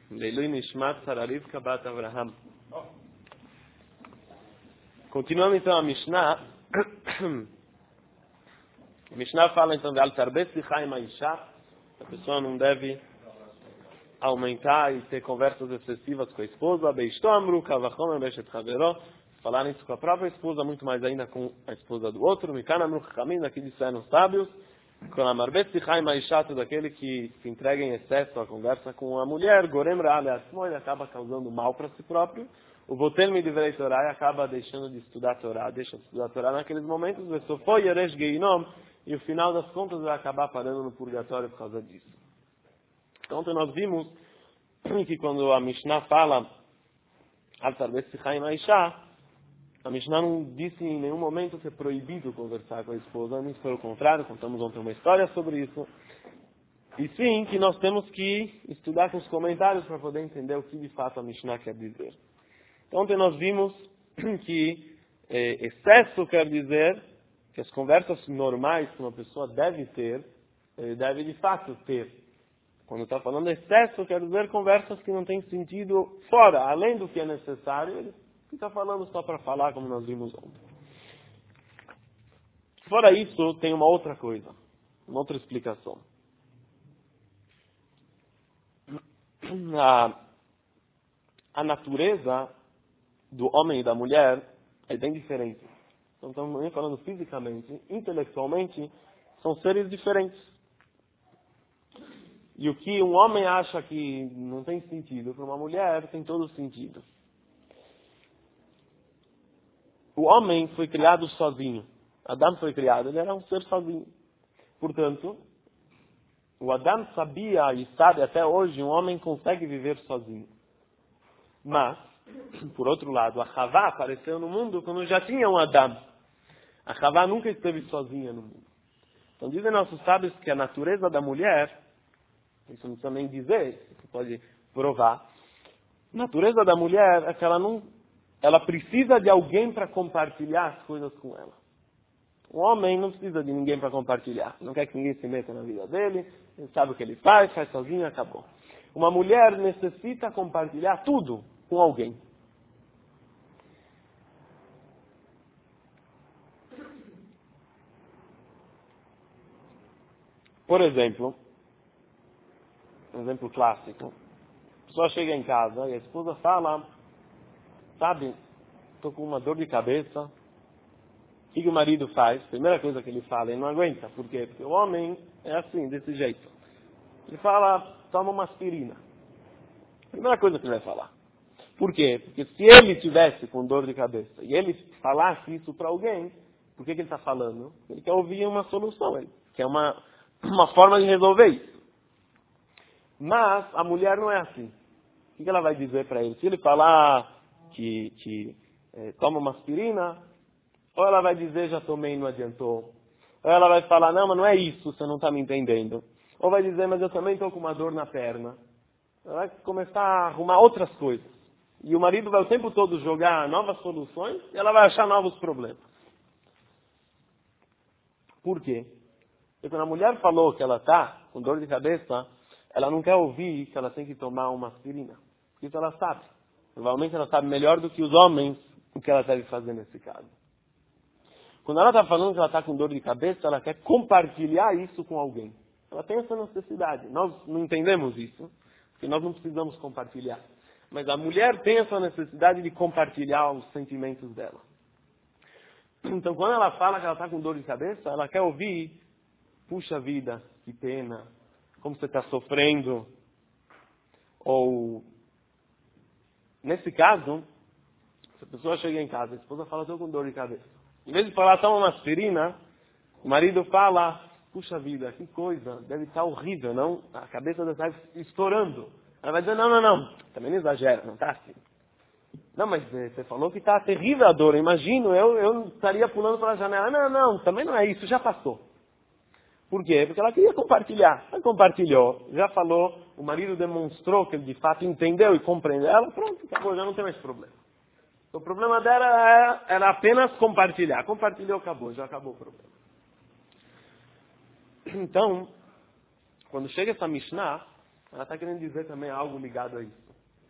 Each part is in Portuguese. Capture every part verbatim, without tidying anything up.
Leilui Nishmat Sararivka Bat Avraham. Continuando então a Mishnah. A Mishnah fala então de Al-Tarbet Sichai Maisha. A pessoa não deve aumentar e ter conversas excessivas com a esposa. Beishto Amru Kavachom Beshet Chavero. Falar isso com a própria esposa, muito mais ainda com a esposa do outro. Mikan Amru Chachamim, daqui disseram os sábios. Com a Marbet Sichai Maisha, todo aquele que se entrega em excesso à conversa com a mulher, Gorem Ra'ale Atzmo, ele acaba causando mal para si próprio. O Botel Midivrei Torah acaba deixando de estudar Torá, deixa de estudar Torá naqueles momentos, Vesofo Yeresh Geinom, e o final das contas vai acabar parando no purgatório por causa disso. Então, ontem nós vimos que quando a Mishnah fala Al-Tarbet Sichai Maisha, a Mishnah não disse em nenhum momento que é proibido conversar com a esposa, muito pelo contrário, contamos ontem uma história sobre isso. E sim, que nós temos que estudar com os comentários para poder entender o que de fato a Mishnah quer dizer. Então, ontem nós vimos que eh, excesso quer dizer que as conversas normais que uma pessoa deve ter, ele deve de fato ter. Quando está falando excesso, quer dizer conversas que não têm sentido fora, além do que é necessário, ele fica falando só para falar, como nós vimos ontem. Fora isso, tem uma outra coisa, uma outra explicação. A, a natureza do homem e da mulher é bem diferente. Então, estamos falando fisicamente, intelectualmente, são seres diferentes. E o que um homem acha que não tem sentido para uma mulher, tem todo sentido. O homem foi criado sozinho. Adão foi criado, ele era um ser sozinho. Portanto, o Adão sabia e sabe até hoje, um homem consegue viver sozinho. Mas, por outro lado, a Havá apareceu no mundo quando já tinha um Adão. A Havá nunca esteve sozinha no mundo. Então dizem nossos sábios que a natureza da mulher, isso não precisa nem dizer, você pode provar, a natureza da mulher é que ela não ela precisa de alguém para compartilhar as coisas com ela. O homem não precisa de ninguém para compartilhar. Não quer que ninguém se meta na vida dele. Ele sabe o que ele faz, faz sozinho e acabou. Uma mulher necessita compartilhar tudo com alguém. Por exemplo, um exemplo clássico. A pessoa chega em casa e a esposa fala... Sabe, estou com uma dor de cabeça. O que o marido faz? Primeira coisa que ele fala, ele não aguenta. Por quê? Porque o homem é assim, desse jeito. Ele fala, toma uma aspirina. Primeira coisa que ele vai falar. Por quê? Porque se ele tivesse com dor de cabeça e ele falasse isso para alguém, por que, que ele está falando? Ele quer ouvir uma solução. Ele quer uma, uma forma de resolver isso. Mas a mulher não é assim. O que, que ela vai dizer para ele? Se ele falar... que, que é, toma uma aspirina, ou ela vai dizer, já tomei e não adiantou. Ou ela vai falar, não, mas não é isso, você não está me entendendo. Ou vai dizer, mas eu também estou com uma dor na perna. Ela vai começar a arrumar outras coisas. E o marido vai o tempo todo jogar novas soluções e ela vai achar novos problemas. Por quê? Porque quando a mulher falou que ela está com dor de cabeça, ela não quer ouvir que ela tem que tomar uma aspirina. Isso ela sabe. Provavelmente ela sabe melhor do que os homens o que ela deve fazer nesse caso. Quando ela está falando que ela está com dor de cabeça, ela quer compartilhar isso com alguém. Ela tem essa necessidade. Nós não entendemos isso, porque nós não precisamos compartilhar. Mas a mulher tem essa necessidade de compartilhar os sentimentos dela. Então, quando ela fala que ela está com dor de cabeça, ela quer ouvir, puxa vida, que pena, como você está sofrendo. Ou... Nesse caso, se a pessoa chega em casa, a esposa fala, estou com dor de cabeça. Em vez de falar, toma uma aspirina, o marido fala, puxa vida, que coisa, deve estar horrível, não? A cabeça deve estar estourando. Ela vai dizer, não, não, não, também não exagera, não está assim. Não, mas você falou que está terrível a dor, imagino, eu, eu estaria pulando pela janela. Não, não, também não é isso, já passou. Por quê? Porque ela queria compartilhar. Ela compartilhou, já falou, o marido demonstrou que ele de fato entendeu e compreendeu ela, pronto, acabou, já não tem mais problema. O problema dela era, era apenas compartilhar. Compartilhou, acabou, já acabou o problema. Então, quando chega essa Mishnah, Ela está querendo dizer também algo ligado a isso.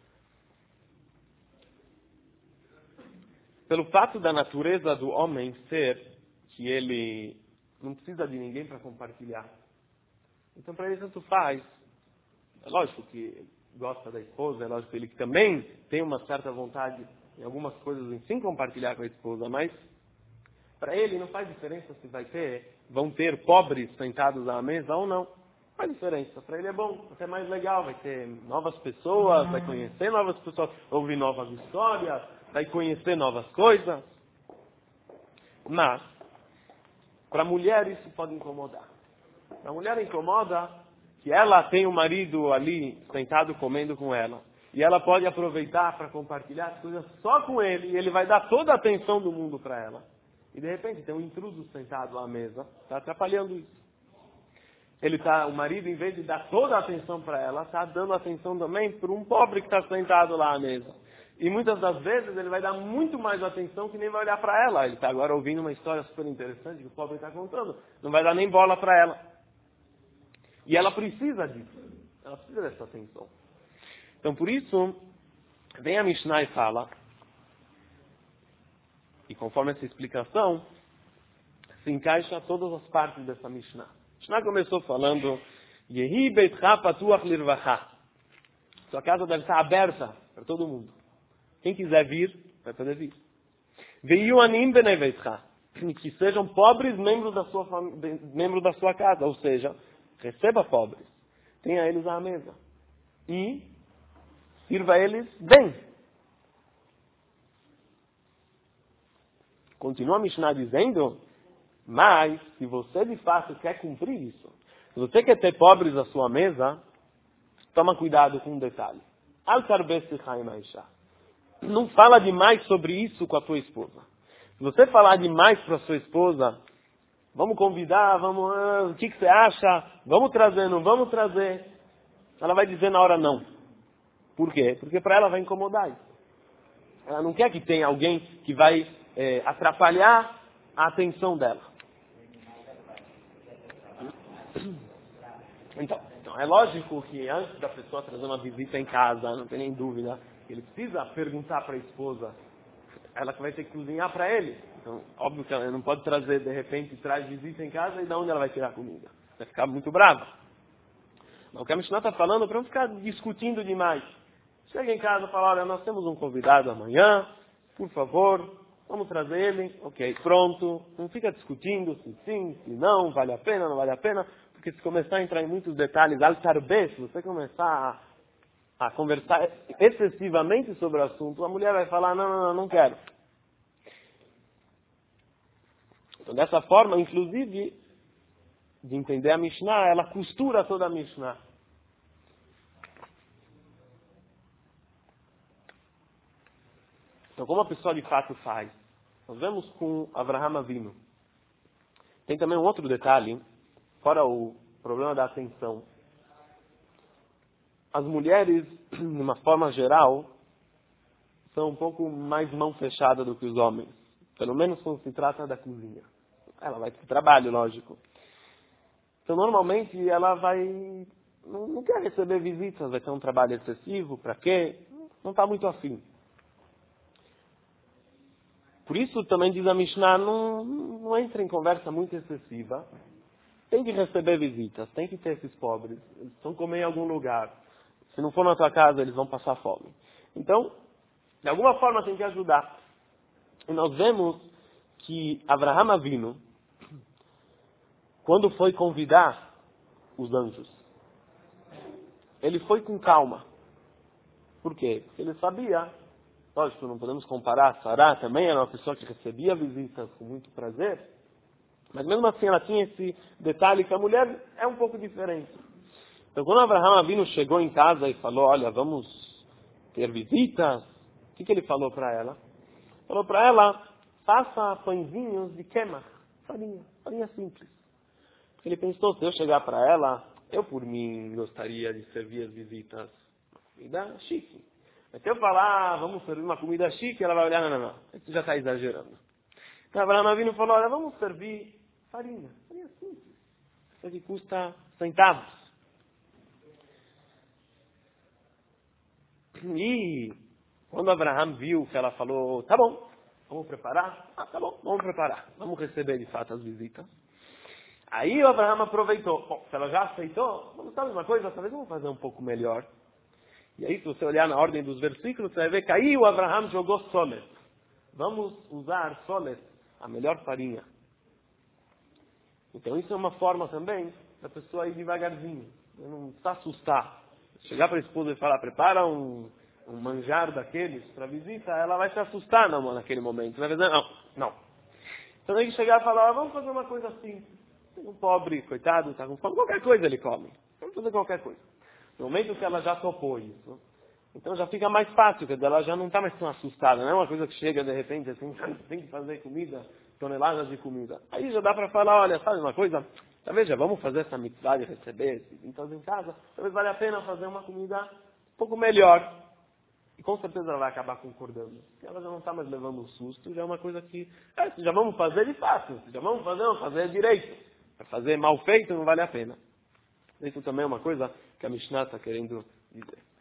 Pelo fato da natureza do homem ser que ele não precisa de ninguém para compartilhar. Então, para ele, tanto faz. É lógico que ele gosta da esposa, é lógico que ele também tem uma certa vontade em algumas coisas em sim compartilhar com a esposa, mas para ele não faz diferença se vai ter, vão ter pobres sentados à mesa ou não. Não faz diferença. Para ele é bom, até mais legal, vai ter novas pessoas, vai conhecer novas pessoas, ouvir novas histórias, vai conhecer novas coisas. Mas, para a mulher isso pode incomodar. Para a mulher incomoda que ela tem o marido ali sentado comendo com ela. E ela pode aproveitar para compartilhar as coisas só com ele. E ele vai dar toda a atenção do mundo para ela. E de repente tem um intruso sentado à mesa. Está atrapalhando isso. Ele tá, o marido, em vez de dar toda a atenção para ela, está dando atenção também para um pobre que está sentado lá à mesa. E muitas das vezes ele vai dar muito mais atenção que nem vai olhar para ela. Ele está agora ouvindo uma história super interessante que o pobre está contando. Não vai dar nem bola para ela. E ela precisa disso. Ela precisa dessa atenção. Então, por isso, vem a Mishnah e fala, e conforme essa explicação, se encaixa todas as partes dessa Mishnah. A Mishnah começou falando, Yehi beitcha patuach lirvacha. Sua casa deve estar aberta para todo mundo. Quem quiser vir, vai poder vir. Veiu anim bnei beitcha. Que sejam pobres membros da sua fam... membros da sua casa, ou seja, receba pobres, tenha eles à mesa e sirva eles bem. Continua a Mishnah dizendo, mas se você de fato quer cumprir isso, se você quer ter pobres à sua mesa, toma cuidado com um detalhe. Não fala demais sobre isso com a tua esposa. Se você falar demais para a sua esposa, vamos convidar, vamos, ah, o que, que você acha? Vamos trazer, não vamos trazer. Ela vai dizer na hora não. Por quê? Porque para ela vai incomodar isso. Ela não quer que tenha alguém que vai é, atrapalhar a atenção dela. Então, então, é lógico que antes da pessoa trazer uma visita em casa, não tem nem dúvida, ele precisa perguntar para a esposa, ela que vai ter que cozinhar para ele. Então, óbvio que ela não pode trazer, de repente, traz visita em casa e de onde ela vai tirar comida? Vai ficar muito brava. Mas o que a Mishnah está falando é para não ficar discutindo demais. Chega em casa e fala, olha, nós temos um convidado amanhã, por favor, vamos trazer ele, ok, pronto. Não fica discutindo se sim, se não, vale a pena, não vale a pena, porque se começar a entrar em muitos detalhes, al-tarbeh, se você começar a, a conversar excessivamente sobre o assunto, a mulher vai falar, não, não, não, não quero. Então, dessa forma, inclusive, de entender a Mishnah, ela costura toda a Mishnah. Então, como a pessoa de fato faz? Nós vemos com Avraham Avinu. Tem também um outro detalhe, fora o problema da atenção. As mulheres, de uma forma geral, são um pouco mais mão fechada do que os homens. Pelo menos quando se trata da cozinha. Ela vai para o trabalho, lógico. Então, normalmente, ela vai... Não, não quer receber visitas, vai ter um trabalho excessivo, para quê? Não está muito afim. Por isso, também diz a Mishnah, não, não entra em conversa muito excessiva. Tem que receber visitas, tem que ter esses pobres. Eles vão comer em algum lugar. Se não for na tua casa, eles vão passar fome. Então, de alguma forma, tem que ajudar. E nós vemos que Avraham Avinu, quando foi convidar os anjos, ele foi com calma. Por quê? Porque ele sabia, lógico, não podemos comparar, Sará também era uma pessoa que recebia visitas com muito prazer, mas mesmo assim ela tinha esse detalhe que a mulher é um pouco diferente. Então quando Avraham Avinu chegou em casa e falou, olha, vamos ter visitas, o que, que ele falou para ela? Falou para ela, faça pãezinhos de queimar, farinha, farinha simples. Porque ele pensou, se eu chegar para ela, eu por mim gostaria de servir as visitas comida chique. Mas se eu falar, ah, vamos servir uma comida chique, ela vai olhar, não, não, não, isso já está exagerando. Então Avraham Avinu falou, olha, vamos servir farinha, farinha simples, isso que custa centavos. E quando Abraham viu que ela falou, tá bom, vamos preparar? Ah, tá bom, vamos preparar. Vamos receber de fato as visitas. Aí o Abraham aproveitou. Bom, se ela já aceitou, vamos saber uma coisa, talvez vamos fazer um pouco melhor. E aí, se você olhar na ordem dos versículos, você vai ver que aí o Abraham jogou soles. Vamos usar soles, a melhor farinha. Então isso é uma forma também da pessoa ir devagarzinho, não se assustar. Chegar para a esposa e falar, prepara um, um manjar daqueles para visita, ela vai se assustar não, naquele momento. Vai dizer, não, não. Então tem que chegar e falar, vamos fazer uma coisa assim. Um pobre, coitado, está com fome, qualquer coisa ele come. Vamos fazer qualquer coisa. No momento que ela já topou isso, então já fica mais fácil, quer dizer, ela já não está mais tão assustada, não é uma coisa que chega de repente assim, tem que fazer comida, toneladas de comida. Aí já dá para falar, olha, sabe uma coisa? Talvez já vamos fazer essa mitzvah de receber, então em casa, talvez valha a pena fazer uma comida um pouco melhor. E com certeza ela vai acabar concordando. Porque ela já não está mais levando um susto, já é uma coisa que, é, se já vamos fazer de fácil, se já vamos fazer, vamos fazer direito. Para fazer mal feito não vale a pena. Isso também é uma coisa que a Mishnah está querendo dizer.